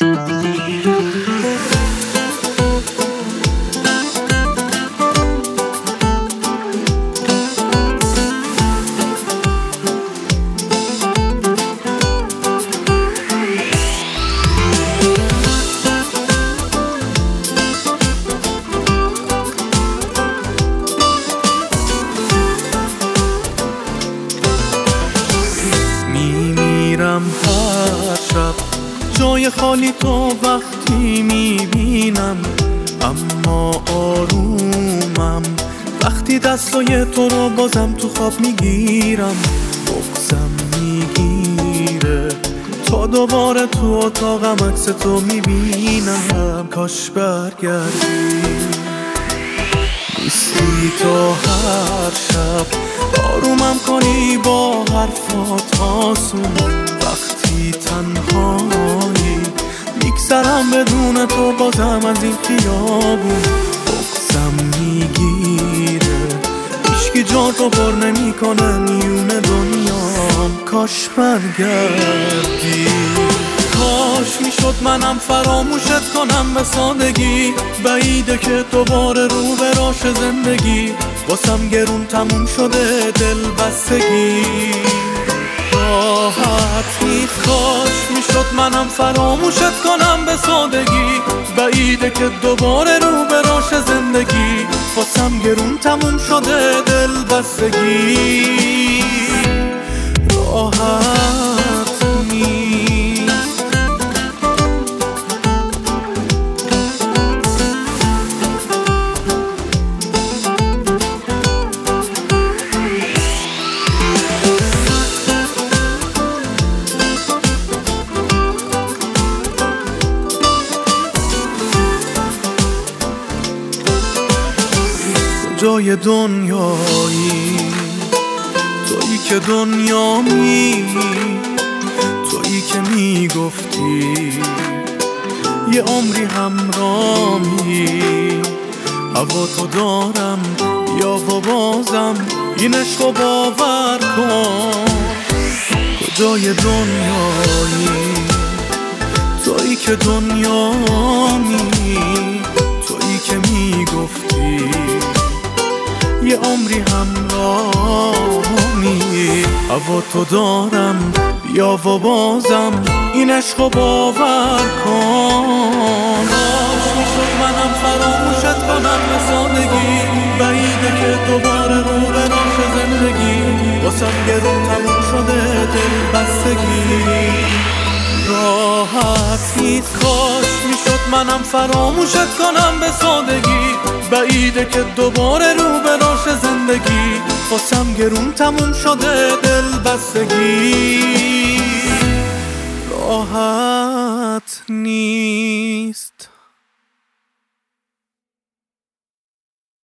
هر شب جای خالی تو وقتی میبینم، اما آرومم وقتی دستای تو رو بازم تو خواب میگیرم. بغضم میگیره تا دوباره تو اتاقم عکس تو میبینم. کاش برگردی، نیستی تو هر شب آرومم کنی با حرفات آسون. وقتی تنهایی میگذرم بدون تو بازم از این خیابون. بغضم میگیره هیچکی جا تو پر نمیکنه میون دنیام. کاش برگردی، کاش میشد منم فراموشت کنم به سادگی. بعیده که دوباره رو به راش زندگی واسم گرون تموم شده دل بستگی. راحت نیست، کاش میشد منم فراموشت کنم به سادگی. بعیده که دوباره رو به راش زندگی واسم گرون تموم شده دل بستگی. راحت نیست. جای دنیایی تویی که دنیامی، تویی که میگفتی یه عمری همراهی. هوا تو دارم یا و بازم این عشق باور کن. کجای دنیایی تویی که دنیامی، تویی که میگفتی یه عمری همراهی. هوا تو دارم بیا و بازم این عشق باور کن. کاش میشد منم فراموشت کنم به سادگی. بعیده که دوباره رو به راش زندگی واسم گرون تموم شده دل بستگی. راحت نیست، کاش میشد منم فراموشت کنم به سادگی. بعیده که دوباره رو به راش زندگی واسم گرون تموم شده دل بستگی. راحت نیست.